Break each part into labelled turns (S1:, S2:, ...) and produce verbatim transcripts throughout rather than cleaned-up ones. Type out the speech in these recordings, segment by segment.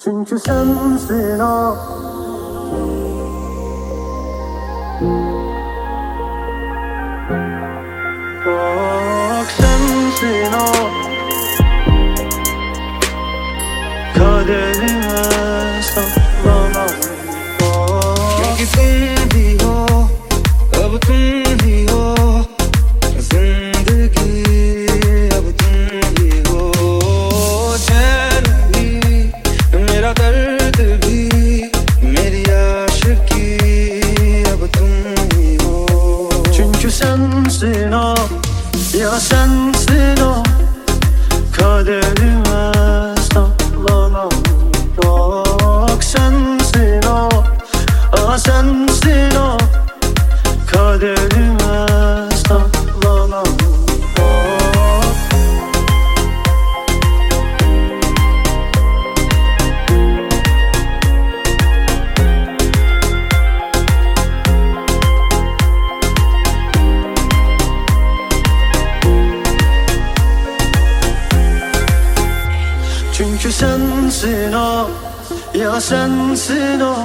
S1: Çünkü sensin o. Bak sensin o. Kaderime sallanan.
S2: क्योंकि तुम ही हो, अब तुम ही हो, जिंदगी अब तुम ही हो। चैन भी मेरा दर्द भी मेरी आशिकी अब तुम ही हो।
S1: Çünkü sensin o, ya sensin o. Kaderime sallanan. Bak sensin o, ah sensin o. Kaderime sallanan. Çünkü sensin o, ya sensin o.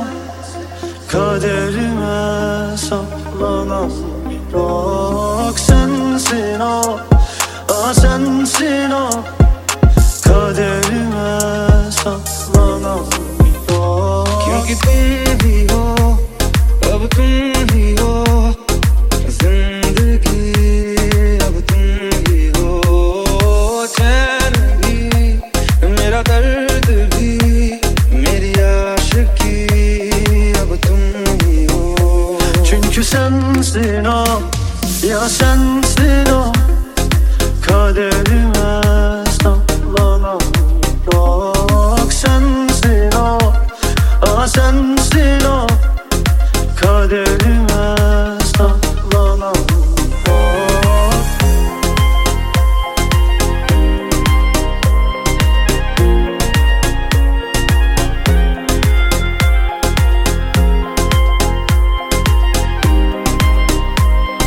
S1: Kaderime sallanan. Bak sensin o, ah sensin o. Kaderime sallanan.
S2: क्योंकि तुम ही हो, अब तुम ही हो, जिंदगी अब तुम ही हो। चैन भी मेरा दर्द भी मेरी आशिकी अब तुम ही हो।
S1: Çünkü sensin o, ya sensin o. Kaderime sallanan. Bak sensin o, ah sensin o. Kaderime sallanan.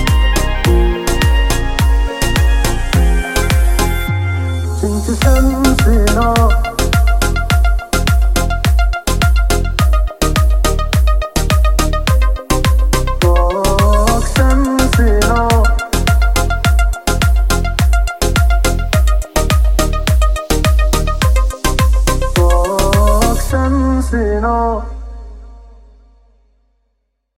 S1: Çünkü sen